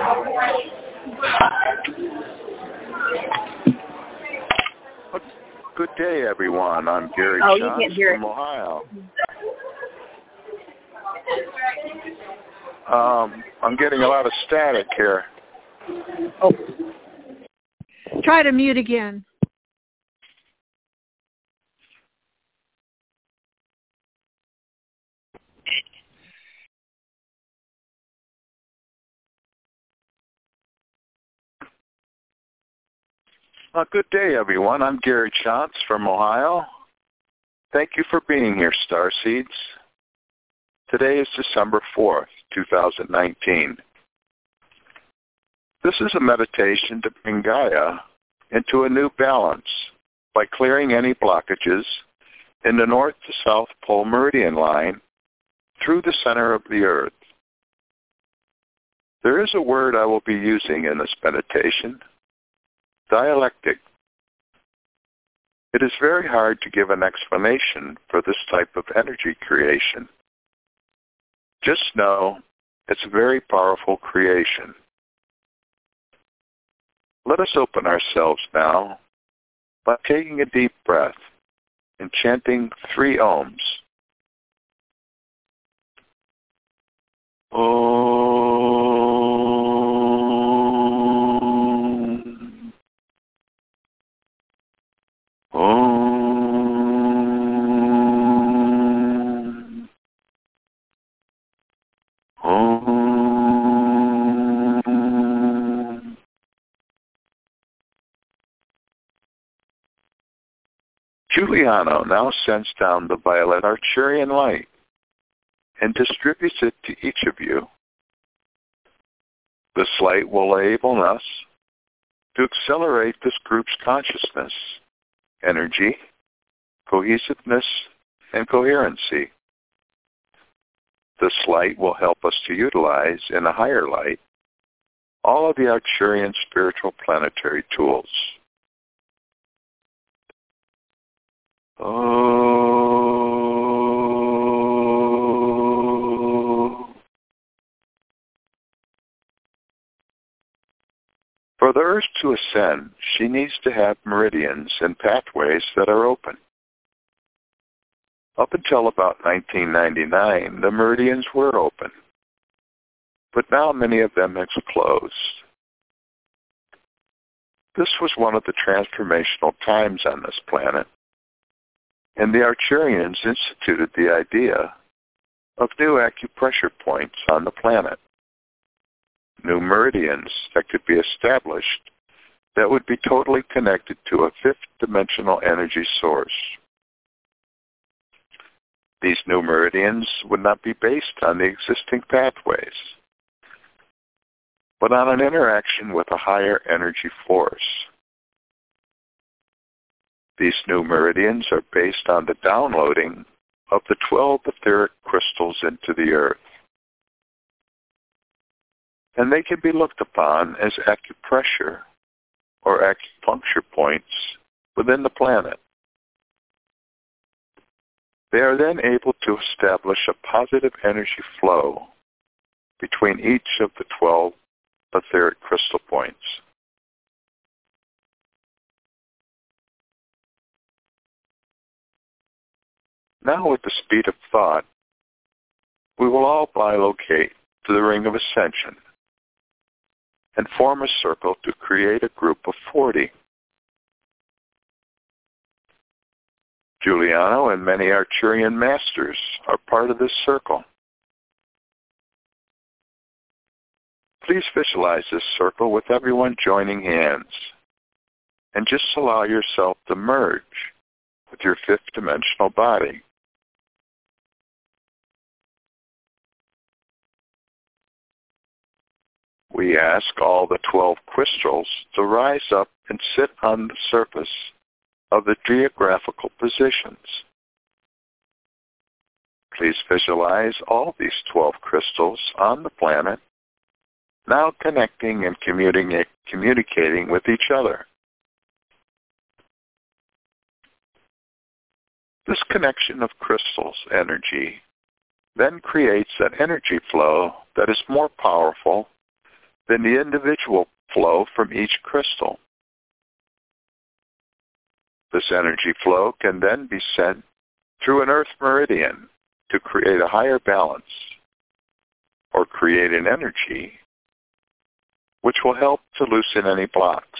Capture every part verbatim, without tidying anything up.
Good day, everyone. I'm Gary oh, Shantz from Ohio. Um, I'm getting a lot of static here. Oh. Try to mute again. Uh, good day, everyone. I'm Gary Shantz from Ohio. Thank you for being here, Starseeds. Today is December fourth, two thousand nineteen. This is a meditation to bring Gaia into a new balance by clearing any blockages in the north to south pole meridian line through the center of the earth. There is a word I will be using in this meditation: dialectic. It is very hard to give an explanation for this type of energy creation. Just know it's a very powerful creation. Let us open ourselves now by taking a deep breath and chanting three ohms. Om. Om. Om. Giuliano now sends down the violet Arcturian light and distributes it to each of you. This light will enable us to accelerate this group's consciousness, energy, cohesiveness, and coherency. This light will help us to utilize in a higher light all of the Arcturian spiritual planetary tools. Oh. For the Earth to ascend, she needs to have meridians and pathways that are open. Up until about nineteen ninety-nine, the meridians were open, but now many of them have closed. This was one of the transformational times on this planet, and the Arcturians instituted the idea of new acupressure points on the planet, new meridians that could be established that would be totally connected to a fifth-dimensional energy source. These new meridians would not be based on the existing pathways, but on an interaction with a higher energy force. These new meridians are based on the downloading of the twelve etheric crystals into the earth, and they can be looked upon as acupressure or acupuncture points within the planet. They are then able to establish a positive energy flow between each of the twelve etheric crystal points. Now, with the speed of thought, we will all bilocate to the ring of ascension and form a circle to create a group of forty. Giuliano and many Arcturian masters are part of this circle. Please visualize this circle with everyone joining hands, and just allow yourself to merge with your fifth dimensional body. We ask all the twelve crystals to rise up and sit on the surface of the geographical positions. Please visualize all these twelve crystals on the planet, now connecting and communicating with each other. This connection of crystals energy then creates an energy flow that is more powerful than the individual flow from each crystal. This energy flow can then be sent through an earth meridian to create a higher balance or create an energy which will help to loosen any blocks.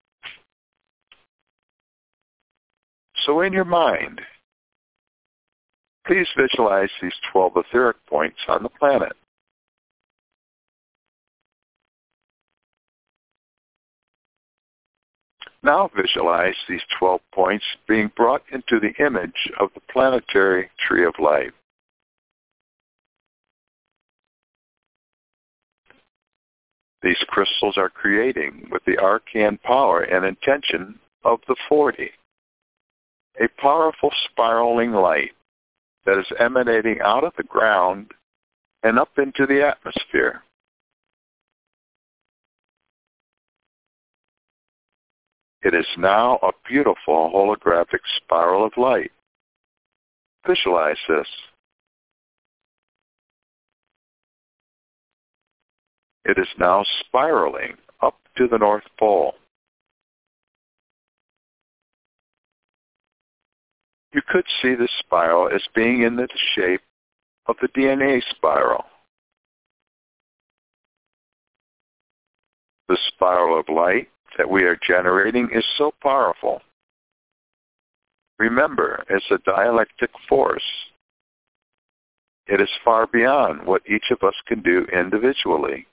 So in your mind, please visualize these twelve etheric points on the planet. Now visualize these twelve points being brought into the image of the planetary tree of life. These crystals are creating with the arcane power and intention of the forty, a powerful spiraling light that is emanating out of the ground and up into the atmosphere. It is now a beautiful holographic spiral of light. Visualize this. It is now spiraling up to the North Pole. You could see the spiral as being in the shape of the D N A spiral. The spiral of light that we are generating is so powerful. Remember, it's a dialectic force. It is far beyond what each of us can do individually.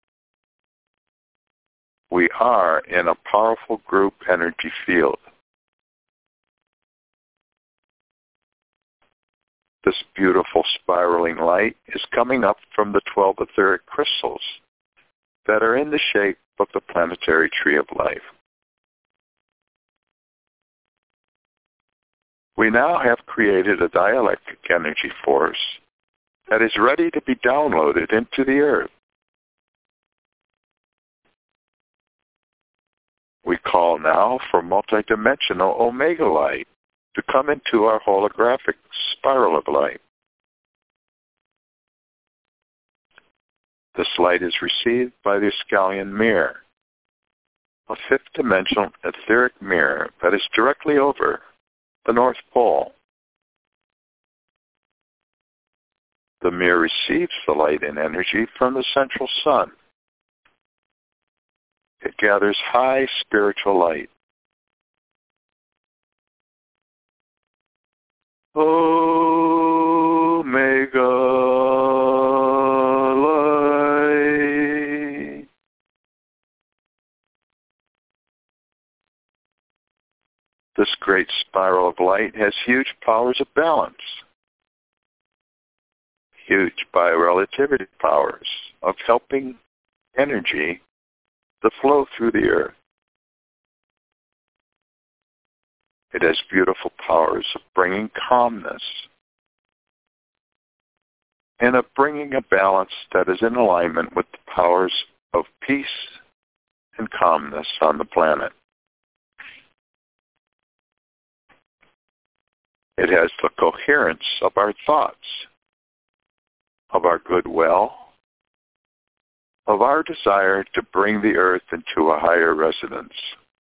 We are in a powerful group energy field. This beautiful spiraling light is coming up from the twelve etheric crystals that are in the shape of the planetary tree of life. We now have created a dialectic energy force that is ready to be downloaded into the earth. We call now for multidimensional Omega light to come into our holographic spiral of light. This light is received by the Scallion mirror, a fifth-dimensional etheric mirror that is directly over the North Pole. The mirror receives the light and energy from the central sun. It gathers high spiritual light. Omega light. This great spiral of light has huge powers of balance, huge biorelativity powers of helping energy to flow through the earth. It has beautiful powers of bringing calmness and of bringing a balance that is in alignment with the powers of peace and calmness on the planet. It has the coherence of our thoughts, of our goodwill, of our desire to bring the earth into a higher resonance.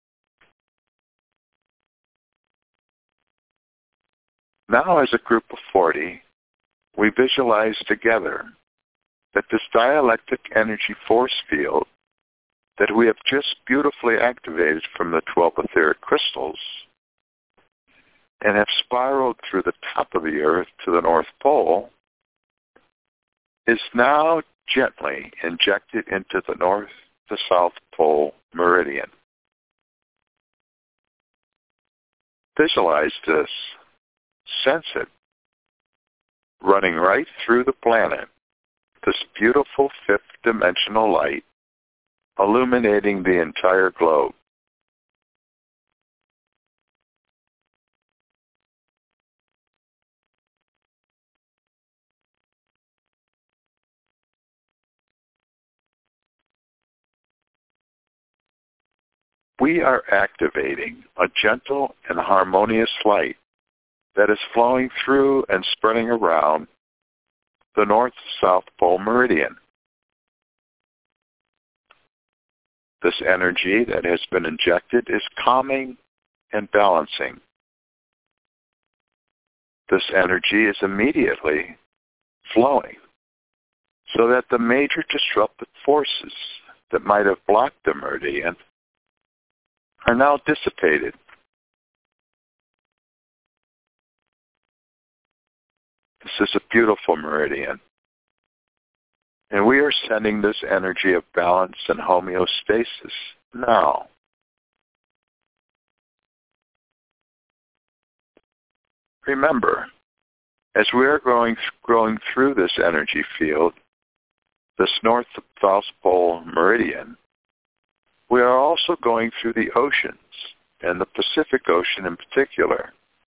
Now, as a group of forty, we visualize together that this dialectic energy force field that we have just beautifully activated from the twelve etheric crystals and have spiraled through the top of the earth to the North Pole is now gently injected into the North to South Pole meridian. Visualize this. Sense it. Running right through the planet, this beautiful fifth-dimensional light illuminating the entire globe. We are activating a gentle and harmonious light that is flowing through and spreading around the North-South Pole meridian. This energy that has been injected is calming and balancing. This energy is immediately flowing so that the major disruptive forces that might have blocked the meridian are now dissipated. This is a beautiful meridian. And we are sending this energy of balance and homeostasis now. Remember, as we are growing, growing through this energy field, this north-south pole meridian, we are also going through the oceans, and the Pacific Ocean in particular.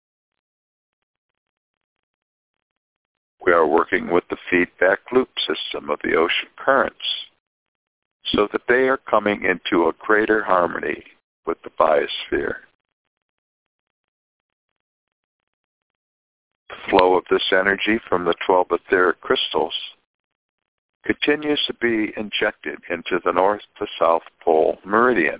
We are working with the feedback loop system of the ocean currents so that they are coming into a greater harmony with the biosphere. The flow of this energy from the twelve etheric crystals continues to be injected into the north to south pole meridian.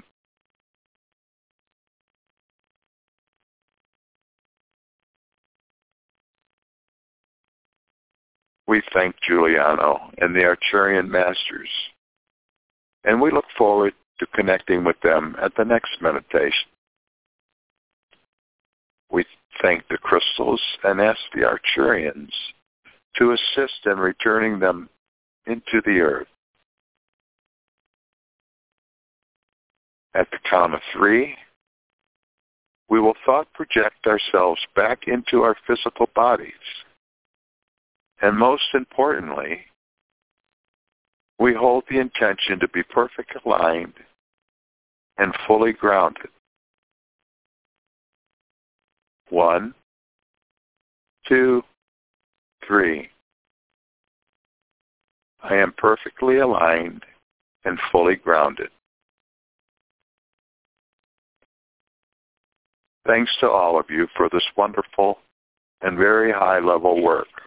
We thank Giuliano and the Arcturian Masters, and we look forward to connecting with them at the next meditation. We thank the crystals and ask the Arcturians to assist in returning them into the earth. At the count of three, we will thought project ourselves back into our physical bodies. And most importantly, we hold the intention to be perfectly aligned and fully grounded. One, two, three. I am perfectly aligned and fully grounded. Thanks to all of you for this wonderful and very high-level work.